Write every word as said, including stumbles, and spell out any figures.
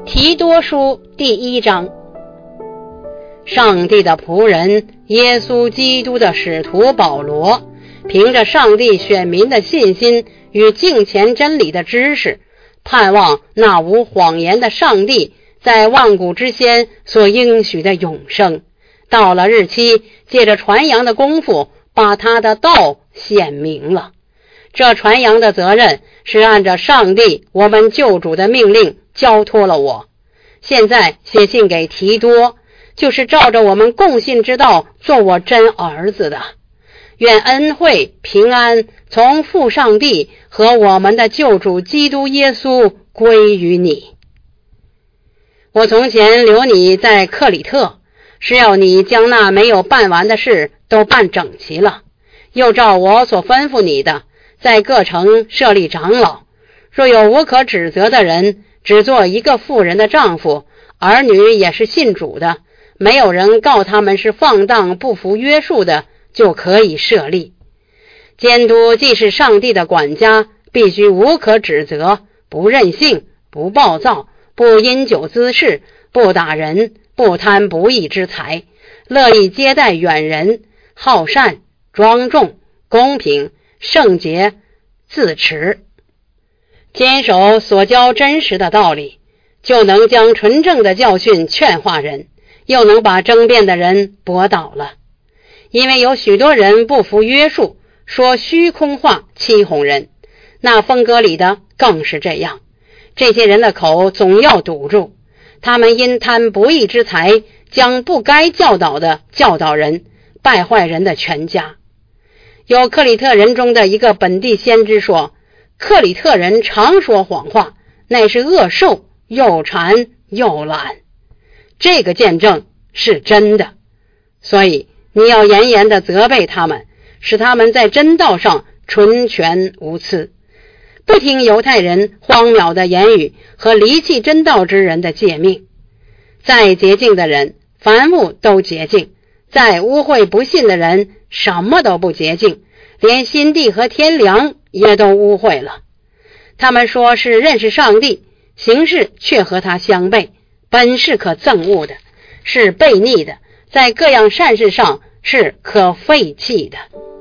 提多书第一章。上帝的仆人耶稣基督的使徒保罗，凭着上帝选民的信心与敬虔真理的知识，盼望那无谎言的上帝在万古之先所应许的永生，到了日期，借着传扬的功夫，把他的道显明了。这传扬的责任是按照上帝我们救主的命令交托了我。现在写信给提多，就是照着我们共信之道做我真儿子的。愿恩惠平安从父上帝和我们的救主基督耶稣归于你。我从前留你在克里特，是要你将那没有办完的事都办整齐了，又照我所吩咐你的，在各城设立长老，若有无可指责的人，只做一个妇人的丈夫，儿女也是信主的，没有人告他们是放荡不服约束的，就可以设立。监督既是上帝的管家，必须无可指责，不任性，不暴躁，不因酒滋事，不打人，不贪不义之财，乐意接待远人，好善，庄重，公平，圣洁，自持。坚守所教真实的道理，就能将纯正的教训劝化人，又能把争辩的人驳倒了。因为有许多人不服约束，说虚空话欺哄人，那风格里的更是这样。这些人的口总要堵住，他们因贪不义之财，将不该教导的教导人，败坏人的全家。有克里特人中的一个本地先知说，克里特人常说谎话，乃是恶兽，又馋又懒。这个见证是真的，所以你要严严地责备他们，使他们在真道上纯全无疵，不听犹太人荒谬的言语和离弃真道之人的诫命。再洁净的人，凡物都洁净；再污秽不信的人，什么都不洁净，连心地和天良也都污秽了。他们说是认识上帝，行事却和他相悖，本是可憎恶的，是悖逆的，在各样善事上是可废弃的。